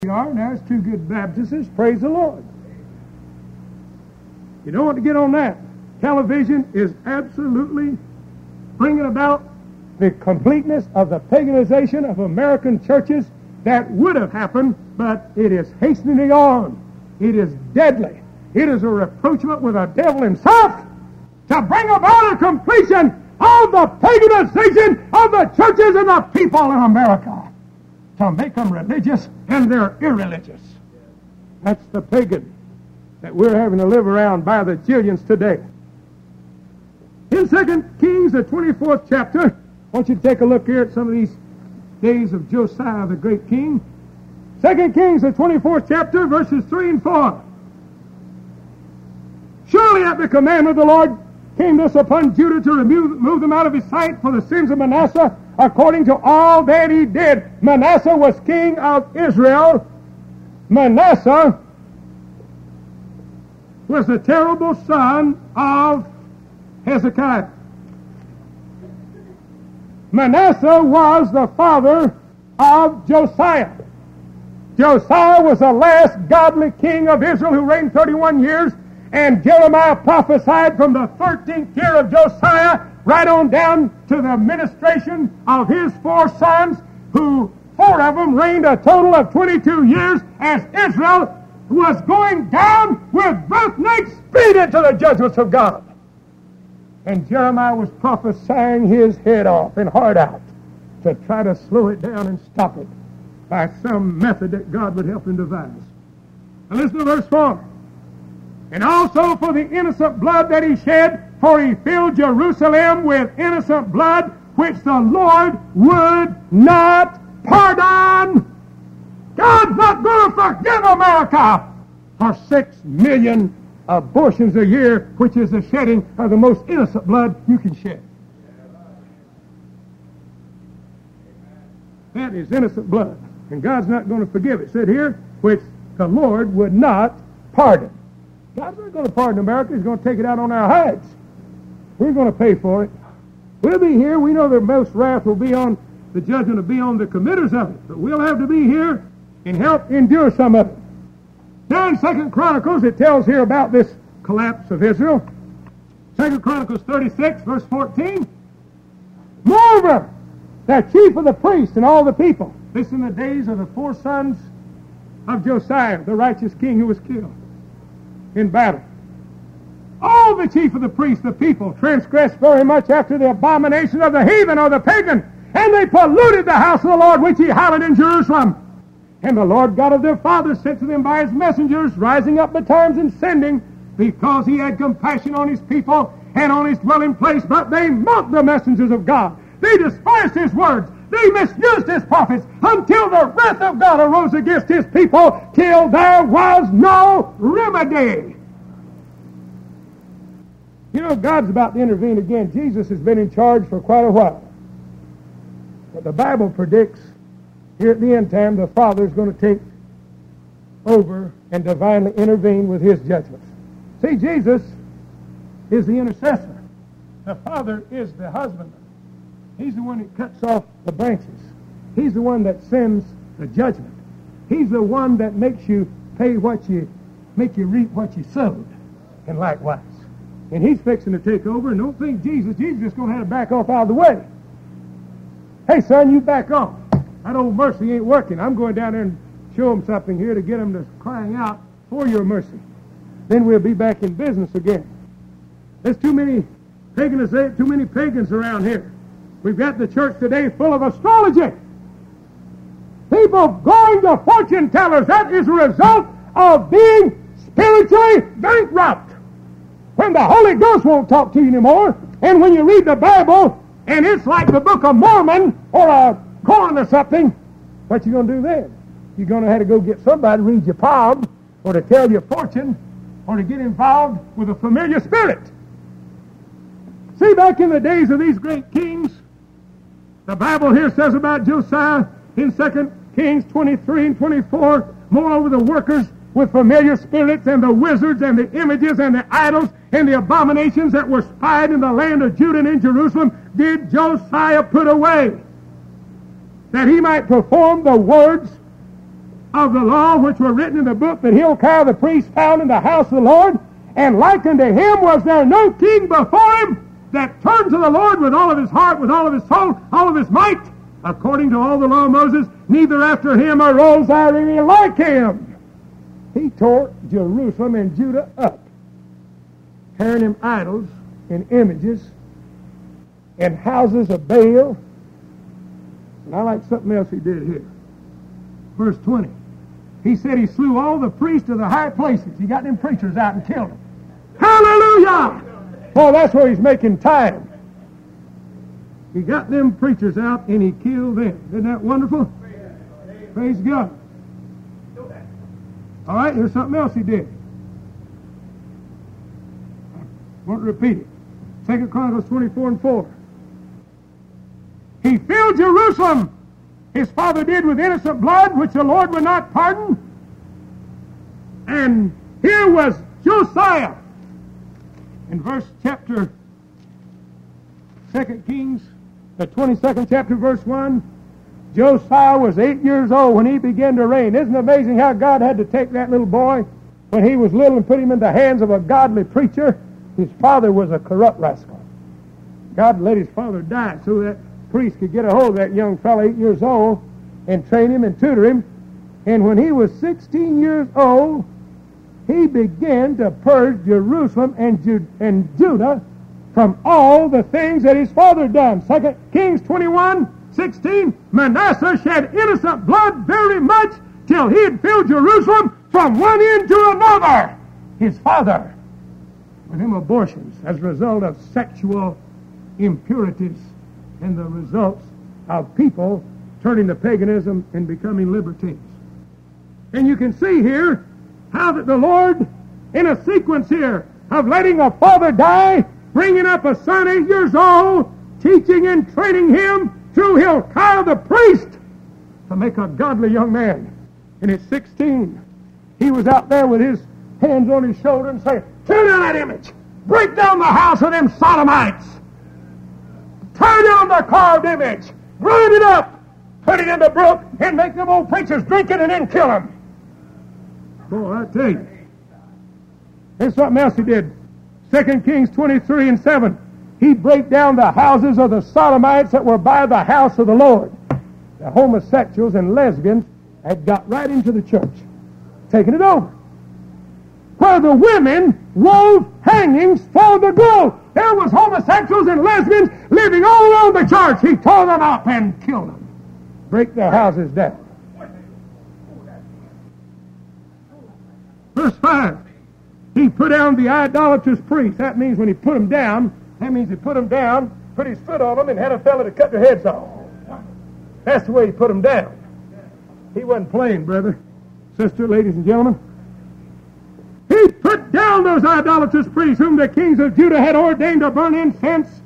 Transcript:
are. There's two good Baptists. Praise the Lord. You don't want to get on that. Television is absolutely bringing about the completeness of the paganization of American churches that would have happened, but it is hastening on. It is deadly. It is a rapprochement with the devil himself to bring about a completion of the paganization of the churches and the people in America, to make them religious and they're irreligious. That's the pagan that we're having to live around by the jillions today. In 2 Kings, the 24th chapter, I want you to take a look here at some of these days of Josiah, the great king. 2 Kings, the 24th chapter, verses 3 and 4. Surely at the command of the Lord came this upon Judah to remove them out of his sight for the sins of Manasseh, according to all that he did. Manasseh was king of Israel. Manasseh was the terrible son of Hezekiah. Manasseh was the father of Josiah. Josiah was the last godly king of Israel who reigned 31 years, and Jeremiah prophesied from the 13th year of Josiah right on down to the administration of his four sons, who four of them reigned a total of 22 years, as Israel was going down with breakneck speed into the judgments of God. And Jeremiah was prophesying his head off and heart out to try to slow it down and stop it by some method that God would help him devise. Now listen to verse 4. And also for the innocent blood that he shed, for he filled Jerusalem with innocent blood, which the Lord would not pardon. God's not going to forgive America for 6 million abortions a year, which is the shedding of the most innocent blood you can shed. That is innocent blood. And God's not going to forgive it. It said here, which the Lord would not pardon. God's not going to pardon America. He's going to take it out on our heads. We're going to pay for it. We'll be here. We know the most wrath will be on, the judgment will be on the committers of it. But we'll have to be here and help endure some of it. Now in 2 Chronicles, it tells here about this collapse of Israel. 2 Chronicles 36, verse 14. Moreover, the chief of the priests and all the people, this in the days of the four sons of Josiah, the righteous king who was killed in battle. All the chief of the priests, the people, transgressed very much after the abomination of the heathen or the pagan, and they polluted the house of the Lord which he hallowed in Jerusalem. And the Lord God of their fathers sent to them by his messengers, rising up betimes and sending, because he had compassion on his people and on his dwelling place. But they mocked the messengers of God. They despised his words. They misused his prophets, until the wrath of God arose against his people, till there was no remedy. You know, God's about to intervene again. Jesus has been in charge for quite a while. But the Bible predicts here at the end time the Father is going to take over and divinely intervene with his judgments. See, Jesus is the intercessor. The Father is the husbandman. He's the one that cuts off the branches. He's the one that sends the judgment. He's the one that makes you pay make you reap what you sowed, and likewise. And he's fixing to take over, and don't think Jesus is going to have to back off out of the way. Hey, son, you back off. That old mercy ain't working. I'm going down there and show them something here to get them to crying out for your mercy. Then we'll be back in business again. There's too many pagans around here. We've got the church today full of astrology. People going to fortune tellers. That is a result of being spiritually bankrupt. When the Holy Ghost won't talk to you anymore, and when you read the Bible, and it's like the Book of Mormon or a Koran or something, what you going to do then? You're going to have to go get somebody to read your palm, or to tell your fortune, or to get involved with a familiar spirit. See, back in the days of these great kings, the Bible here says about Josiah in 2 Kings 23 and 24, moreover the workers with familiar spirits and the wizards and the images and the idols and the abominations that were spied in the land of Judah and in Jerusalem did Josiah put away, that he might perform the words of the law which were written in the book that Hilkiah the priest found in the house of the Lord, and like unto him was there no king before him that turned to the Lord with all of his heart, with all of his soul, all of his might, according to all the law of Moses, neither after him arose there any like him. He tore Jerusalem and Judah up, tearing them idols and images and houses of Baal. And I like something else he did here. Verse 20. He said he slew all the priests of the high places. He got them preachers out and killed them. Hallelujah! Boy, that's where he's making time. He got them preachers out and he killed them. Isn't that wonderful? Praise God. All right, here's something else he did. I won't repeat it. 2 Chronicles 24:4. He filled Jerusalem, his father did, with innocent blood, which the Lord would not pardon. And here was Josiah. In chapter 2 Kings, the 22nd chapter, verse 1, Josiah was 8 years old when he began to reign. Isn't it amazing how God had to take that little boy when he was little and put him in the hands of a godly preacher? His father was a corrupt rascal. God let his father die so that priest could get a hold of that young fellow, 8 years old, and train him and tutor him. And when he was 16 years old, he began to purge Jerusalem and Judah from all the things that his father had done. 2 Kings 21:16, Manasseh shed innocent blood very much till he had filled Jerusalem from one end to another. His father, with him abortions as a result of sexual impurities and the results of people turning to paganism and becoming libertines. And you can see here how that the Lord, in a sequence here of letting a father die, bringing up a son 8 years old, teaching and training him through Hilkiah the priest to make a godly young man. And at 16, he was out there with his hands on his shoulder and saying, "Tear down that image! Break down the house of them Sodomites! Tear down the carved image! Grind it up! Put it in the brook and make them old preachers drink it and then kill them!" Boy, I tell you. There's something else he did. 2 Kings 23:7. He break down the houses of the Sodomites that were by the house of the Lord. The homosexuals and lesbians had got right into the church, taking it over. Where the women wove hangings for the gold. There was homosexuals and lesbians living all around the church. He tore them up and killed them. Break their houses down. Verse 5. He put down the idolatrous priests. That means when he put them down, put his foot on them, and had a fella to cut their heads off. That's the way he put them down. He wasn't playing, brother, sister, ladies and gentlemen. He put down those idolatrous priests whom the kings of Judah had ordained to burn incense